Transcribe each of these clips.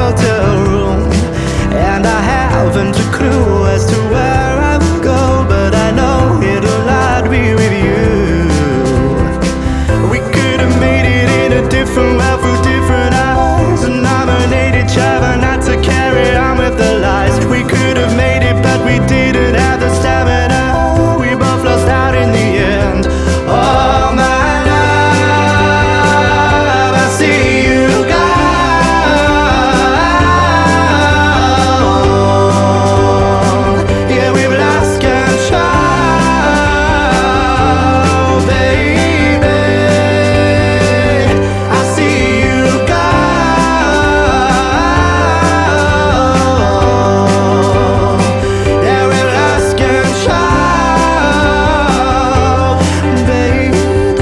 hotel room, and I haven't a clue as to where I will go, but I know it'll not be with you. We could have made it in a different world through different eyes, and nominated each other not to carry on with the lies. We could have made it, but we didn't have the stamina. We both lost out in the end. Oh my love, I see you go. Yeah, we've lost control, baby. I see you go. Yeah, we've lost control, baby.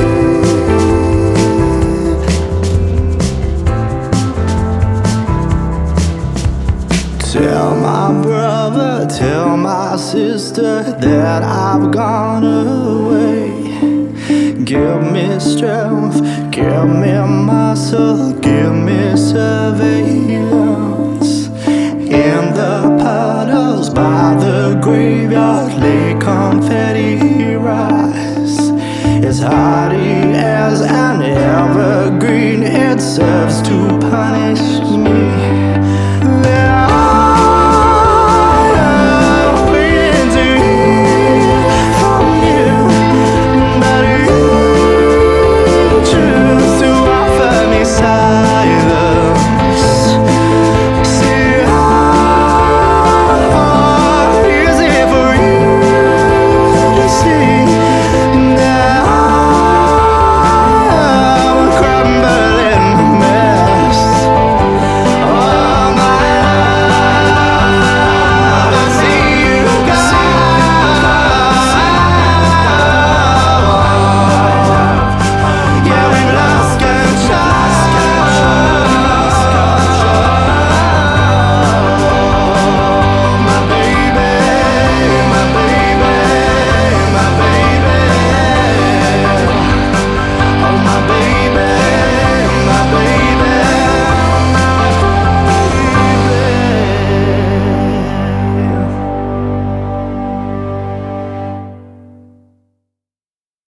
Tell my brother, tell my sister that I've gone away. Give me strength, give me muscle, give me salvation.